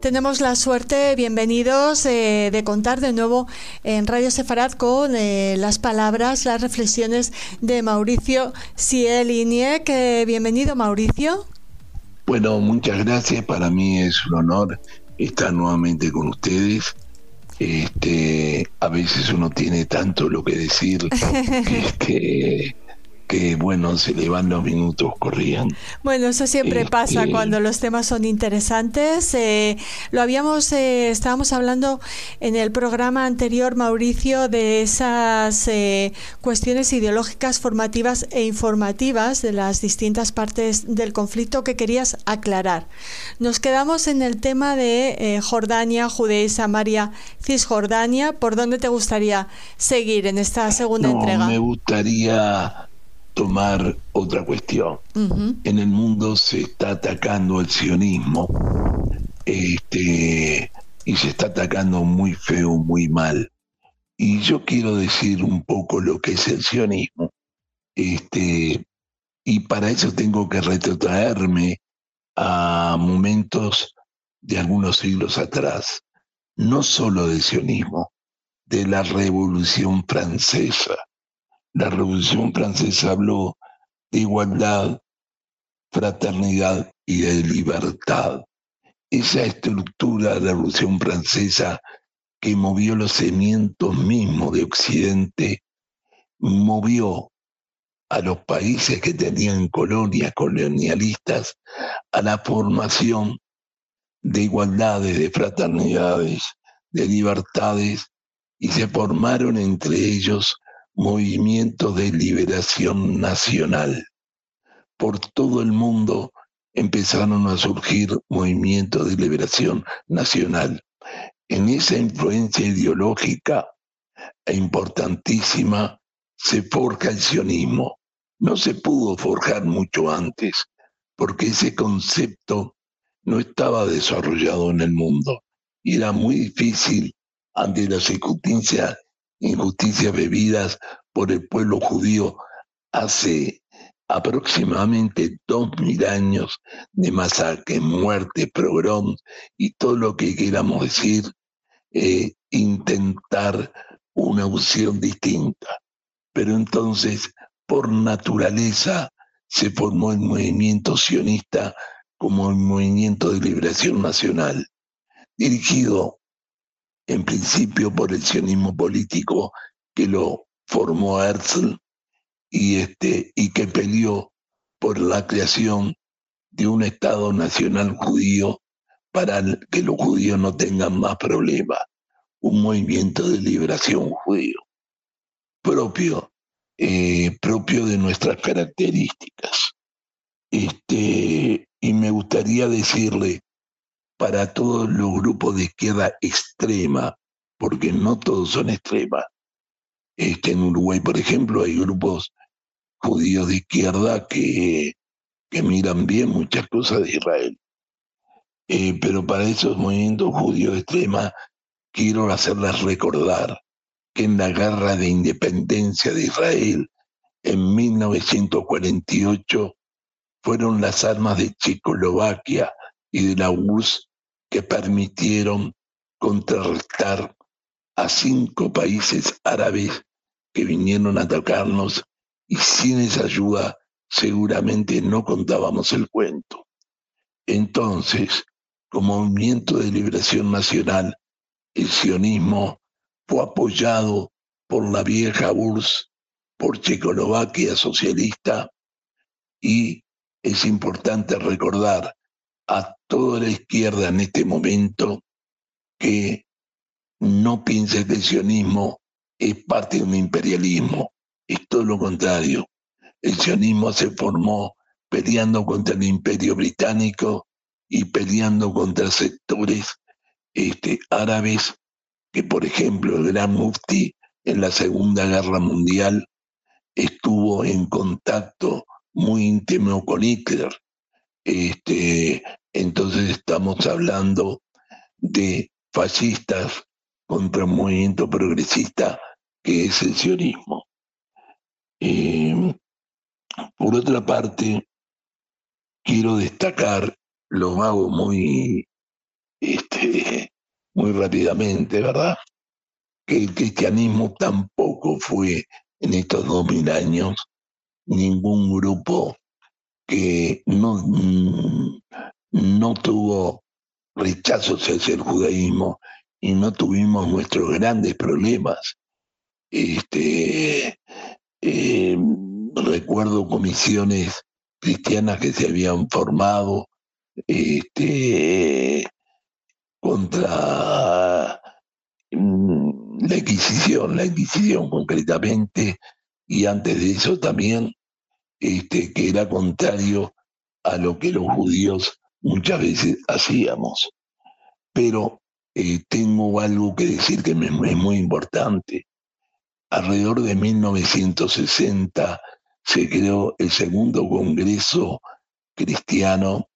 tenemos la suerte, bienvenidos, de contar de nuevo en Radio Sefarad con las palabras, las reflexiones de Mauricio Siel Iniek. Bienvenido, Mauricio. Bueno, muchas gracias. Para mí es un honor estar nuevamente con ustedes. A veces uno tiene tanto lo que decir que bueno, se le van los minutos, corrían. Bueno, eso siempre pasa cuando los temas son interesantes. Estábamos hablando en el programa anterior, Mauricio, de esas cuestiones ideológicas, formativas e informativas de las distintas partes del conflicto que querías aclarar. Nos quedamos en el tema de Jordania, Judea y Samaria, Cisjordania. ¿Por dónde te gustaría seguir en esta segunda entrega? Me gustaría tomar otra cuestión. En el mundo se está atacando el sionismo, y se está atacando muy feo, muy mal. Y yo quiero decir un poco lo que es el sionismo. Y para eso tengo que retrotraerme a momentos de algunos siglos atrás, no solo del sionismo, de la Revolución Francesa. La Revolución Francesa habló de igualdad, fraternidad y de libertad. Esa estructura de la Revolución Francesa que movió los cimientos mismos de Occidente, movió a los países que tenían colonias colonialistas a la formación de igualdades, de fraternidades, de libertades, y se formaron entre ellos movimientos de liberación nacional. Por todo el mundo empezaron a surgir movimientos de liberación nacional. En esa influencia ideológica e importantísima se forja el sionismo. No se pudo forjar mucho antes, porque ese concepto no estaba desarrollado en el mundo y era muy difícil ante las injusticias bebidas por el pueblo judío hace aproximadamente 2000 años de masacres, muertes, pogroms y todo lo que queramos decir, intentar una opción distinta. Pero entonces, por naturaleza, se formó el movimiento sionista como el movimiento de liberación nacional, dirigido en principio por el sionismo político que lo formó Herzl y que peleó por la creación de un Estado nacional judío para que los judíos no tengan más problemas. Un movimiento de liberación judío propio de nuestras características. Y me gustaría decirle para todos los grupos de izquierda extrema, porque no todos son extremas. En Uruguay, por ejemplo, hay grupos judíos de izquierda que miran bien muchas cosas de Israel. Pero para esos movimientos judíos de extrema, quiero hacerles recordar que en la guerra de independencia de Israel, en 1948, fueron las armas de Checoslovaquia y de la URSS que permitieron contrarrestar a 5 países árabes que vinieron a atacarnos, y sin esa ayuda seguramente no contábamos el cuento. Entonces, como movimiento de liberación nacional, el sionismo fue apoyado por la vieja URSS, por Checoslovaquia socialista, y es importante recordar a toda la izquierda en este momento que no piense que el sionismo es parte de un imperialismo. Es todo lo contrario. El sionismo se formó peleando contra el Imperio Británico y peleando contra sectores árabes que, por ejemplo, el Gran Mufti en la Segunda Guerra Mundial estuvo en contacto muy íntimo con Hitler. Entonces estamos hablando de fascistas contra un movimiento progresista que es el sionismo. Por otra parte, quiero destacar, lo hago muy muy rápidamente, ¿verdad? Que el cristianismo tampoco fue en estos 2000 años ningún grupo que no tuvo rechazos hacia el judaísmo y no tuvimos nuestros grandes problemas. Recuerdo comisiones cristianas que se habían formado contra la Inquisición concretamente, y antes de eso también, que era contrario a lo que los judíos muchas veces hacíamos. Pero tengo algo que decir que es muy importante. Alrededor de 1960 se creó el segundo Congreso Cristiano,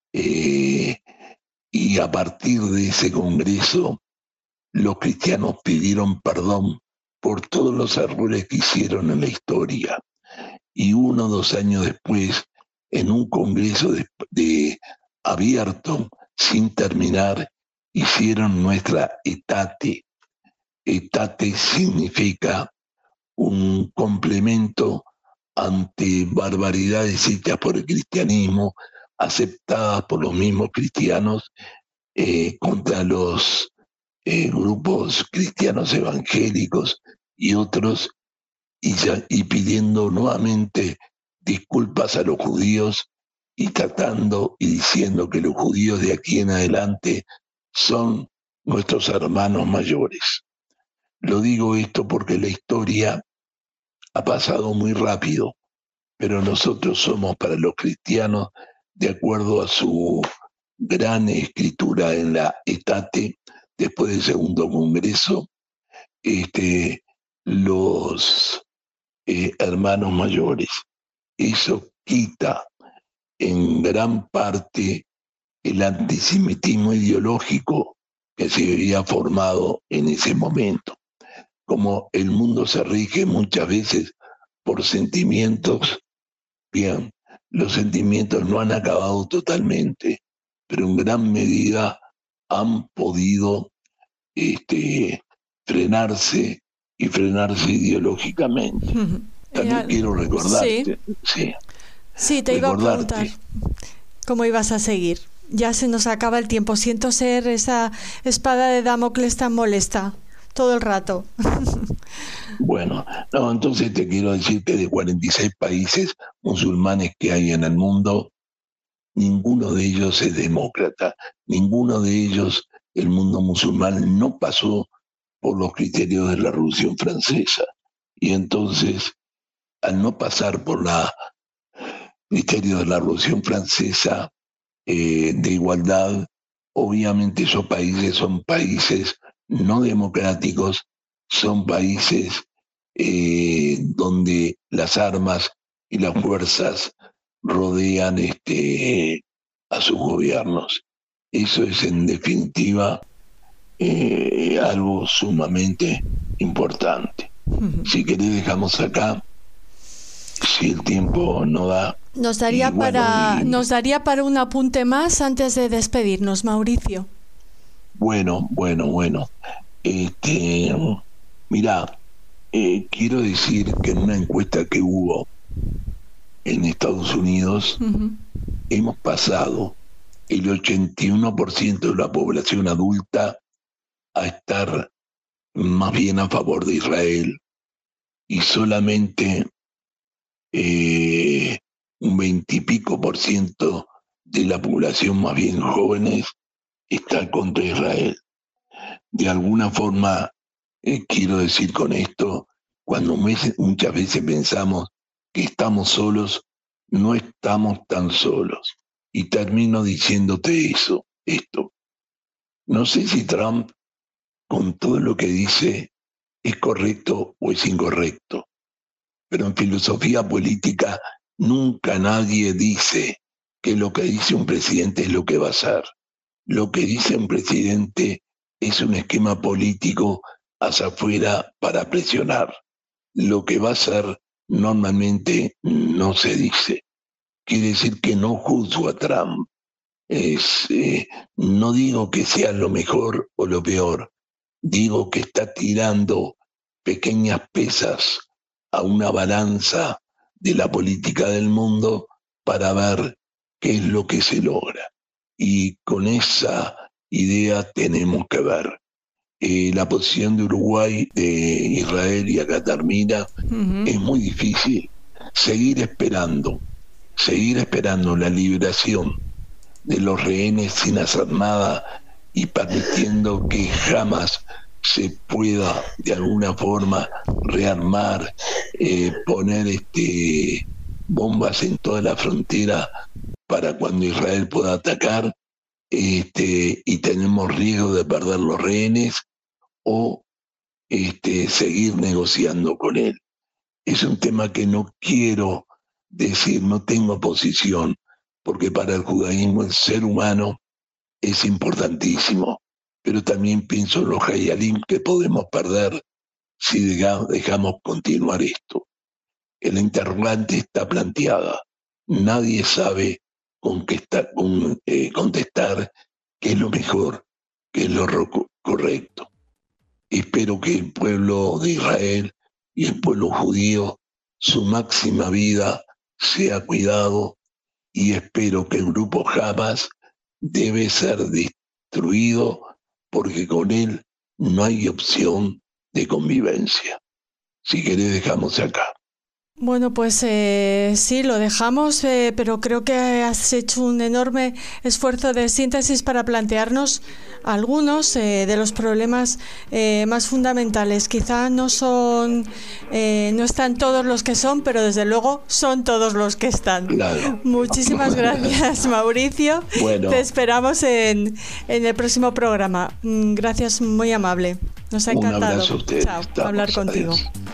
y a partir de ese Congreso los cristianos pidieron perdón por todos los errores que hicieron en la historia. Y 1 o 2 años después, en un congreso abierto, sin terminar, hicieron nuestra etate. Etate significa un complemento ante barbaridades hechas por el cristianismo, aceptadas por los mismos cristianos, contra los grupos cristianos evangélicos y otros, y pidiendo nuevamente disculpas a los judíos y tratando y diciendo que los judíos de aquí en adelante son nuestros hermanos mayores. Lo digo esto porque la historia ha pasado muy rápido, pero nosotros somos para los cristianos, de acuerdo a su gran escritura en la Etate, después del segundo congreso, los hermanos mayores. Eso quita en gran parte el antisemitismo ideológico que se había formado en ese momento. Como el mundo se rige muchas veces por sentimientos, bien, los sentimientos no han acabado totalmente, pero en gran medida han podido frenarse ideológicamente. También quiero recordarte. Sí, te iba a preguntar cómo ibas a seguir. Ya se nos acaba el tiempo. Siento ser esa espada de Damocles tan molesta todo el rato. Bueno, no, entonces te quiero decir que de 46 países musulmanes que hay en el mundo, ninguno de ellos es demócrata, ninguno de ellos, el mundo musulmán no pasó por los criterios de la Revolución Francesa. Y entonces, al no pasar por los criterios de la Revolución Francesa de igualdad, obviamente esos países son países no democráticos, son países donde las armas y las fuerzas rodean a sus gobiernos. Eso es en definitiva algo sumamente importante. Si querés dejamos acá, si el tiempo no da. Nos daría para un apunte más antes de despedirnos, Mauricio. Bueno. Mirá, quiero decir que en una encuesta que hubo en Estados Unidos, hemos pasado el 81% de la población adulta a estar más bien a favor de Israel, y solamente un 20 y pico % de la población más bien jóvenes está contra Israel. De alguna forma, quiero decir con esto, cuando muchas veces pensamos que estamos solos, no estamos tan solos. Y termino diciéndote esto. No sé si Trump, con todo lo que dice, es correcto o es incorrecto, pero en filosofía política nunca nadie dice que lo que dice un presidente es lo que va a hacer. Lo que dice un presidente es un esquema político hacia afuera para presionar. Lo que va a hacer normalmente no se dice. Quiere decir que no juzgo a Trump, No digo que sea lo mejor o lo peor, digo que está tirando pequeñas pesas a una balanza de la política del mundo para ver qué es lo que se logra. Y con esa idea tenemos que ver. La posición de Uruguay, de Israel, y acá termina, es muy difícil. Seguir esperando la liberación de los rehenes sin hacer nada y permitiendo que jamás se pueda de alguna forma rearmar, poner bombas en toda la frontera para cuando Israel pueda atacar, y tenemos riesgo de perder los rehenes, o seguir negociando con él. Es un tema que no quiero decir, no tengo posición, porque para el judaísmo el ser humano es importantísimo, pero también pienso en los hayalim que podemos perder si dejamos continuar esto. El interrogante está planteada. Nadie sabe contestar qué es lo mejor, qué es lo correcto. Espero que el pueblo de Israel y el pueblo judío, su máxima vida sea cuidado, y espero que el grupo Hamas debe ser destruido, porque con él no hay opción de convivencia. Si querés, dejamos acá. Bueno, pues sí, lo dejamos, pero creo que has hecho un enorme esfuerzo de síntesis para plantearnos algunos de los problemas más fundamentales. Quizá no están todos los que son, pero desde luego son todos los que están. Claro. Muchísimas gracias, Mauricio. Bueno. Te esperamos en el próximo programa. Gracias, muy amable. Nos ha encantado. Un abrazo a ustedes. Chao, hablar contigo. Adiós.